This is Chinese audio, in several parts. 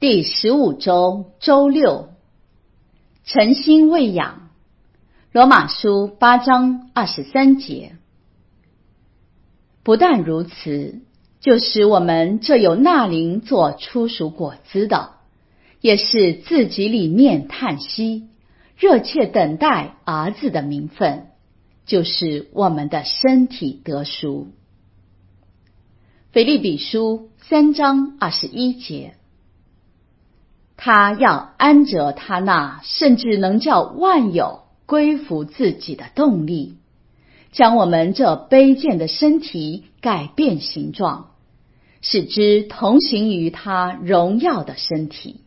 第15周周六，诚心喂养。罗马书8章23节。不但如此，就使我们这有纳灵做初熟果子的，也是自己里面叹息，热切等待儿子的名分，就是我们的身体得赎。腓立比书3章21节。他要安着他那甚至能叫万有归服自己的动力，将我们这卑贱的身体改变形状，使之同行于他荣耀的身体。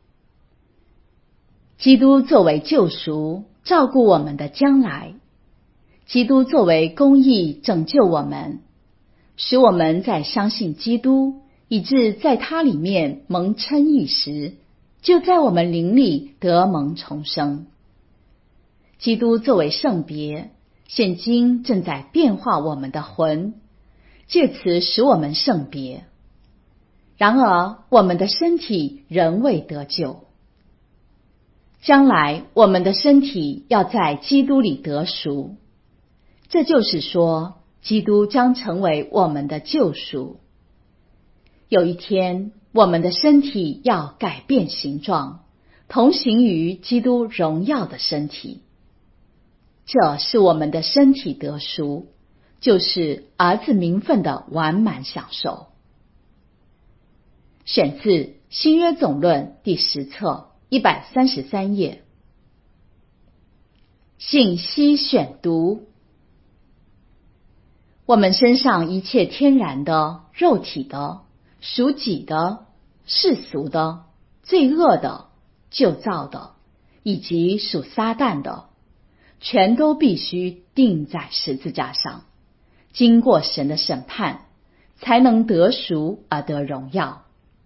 基督作为救赎，照顾我们的将来；基督作为公义，拯救我们，使我们在相信基督，以致在他里面蒙称义时，就在我们灵里得蒙重生。基督作为圣别，现今正在变化我们的魂，借此使我们圣别。然而我们的身体仍未得救。将来我们的身体要在基督里得赎，这就是说，基督将成为我们的救赎。有一天，我们的身体要改变形状，同行于基督荣耀的身体。这是我们的身体得赎，就是儿子名分的完满享受。选自新约总论第10册133页。信息选读。我们身上一切天然的、肉体的、属己的、世俗的、罪恶的、旧造的，以及属撒旦的，全都必须钉在十字架上，经过神的审判，才能得赎而得荣耀。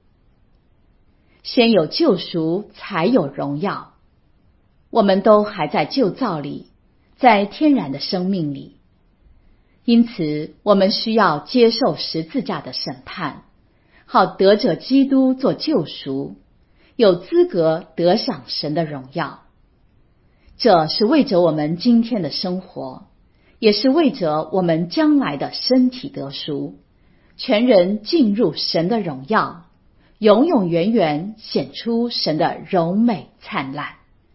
先有救赎，才有荣耀。我们都还在旧造里，在天然的生命里，因此我们需要接受十字架的审判，好得着基督做救赎，有资格得享神的荣耀。这是为着我们今天的生活，也是为着我们将来的身体得赎，全人进入神的荣耀，永永远远显出神的荣美灿烂。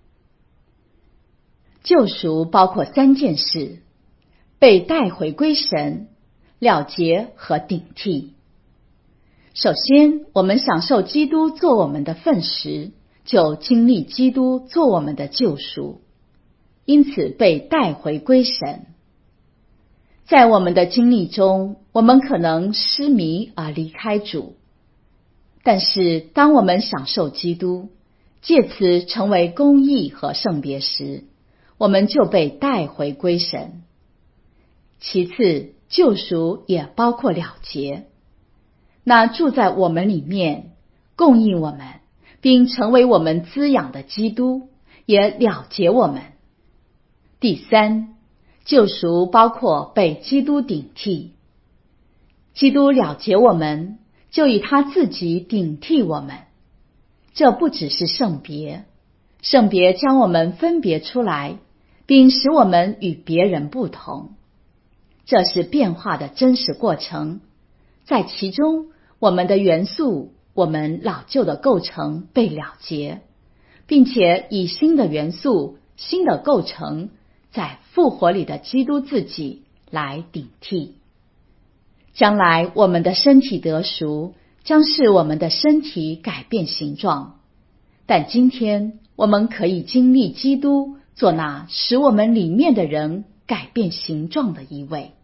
救赎包括3件事：被带回归神、了结和顶替。首先，我们享受基督做我们的份时，就经历基督做我们的救赎，因此被带回归神。在我们的经历中，我们可能失迷而离开主，但是当我们享受基督，借此成为公义和圣别时，我们就被带回归神。其次，救赎也包括了结，那住在我们里面，供应我们，并成为我们滋养的基督，也了结我们。第三，救赎包括被基督顶替。基督了结我们，就以他自己顶替我们。这不只是圣别，圣别将我们分别出来，并使我们与别人不同。这是变化的真实过程，在其中，我们的元素，我们老旧的构成被了结，并且以新的元素、新的构成，在复活里的基督自己来顶替。将来我们的身体得赎，将是我们的身体改变形状，但今天我们可以经历基督做那使我们里面的人改变形状的一位。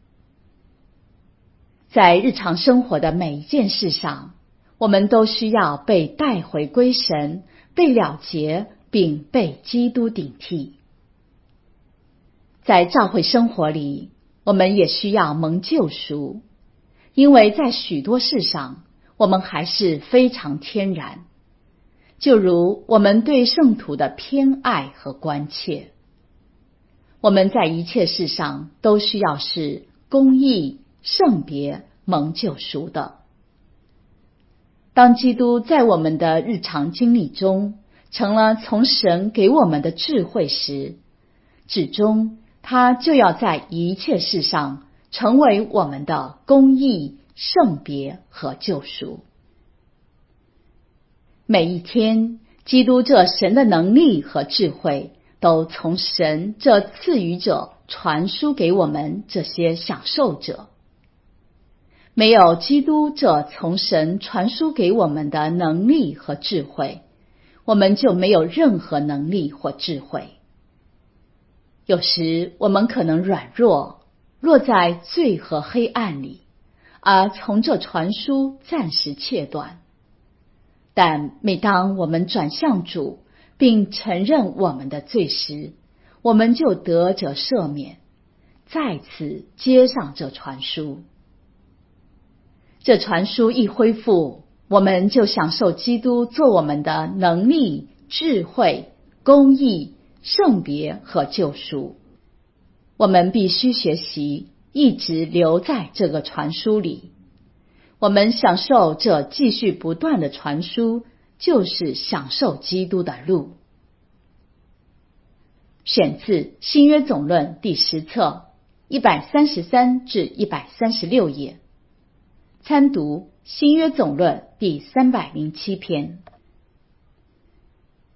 在日常生活的每一件事上，我们都需要被带回归神，被了结，并被基督顶替。在教会生活里，我们也需要蒙救赎，因为在许多事上，我们还是非常天然，就如我们对圣徒的偏爱和关切。我们在一切事上都需要是公义、圣别、蒙救赎的。 当基督在我们的日常经历中成了从神给我们的智慧时，至终他就要在一切事上成为我们的公义、圣别和救赎。每一天，基督这神的能力和智慧都从神这赐予者传输给我们这些享受者。没有基督这从神传输给我们的能力和智慧，我们就没有任何能力或智慧。有时我们可能软弱，落在罪和黑暗里，而从这传输暂时切断。但每当我们转向主，并承认我们的罪时，我们就得着赦免，再次接上这传输。这传输一恢复，我们就享受基督做我们的能力、智慧、公义、圣别和救赎。我们必须学习一直留在这个传输里。我们享受这继续不断的传输，就是享受基督的路。选自新约总论第10册133至136页，参读新约总论第307篇。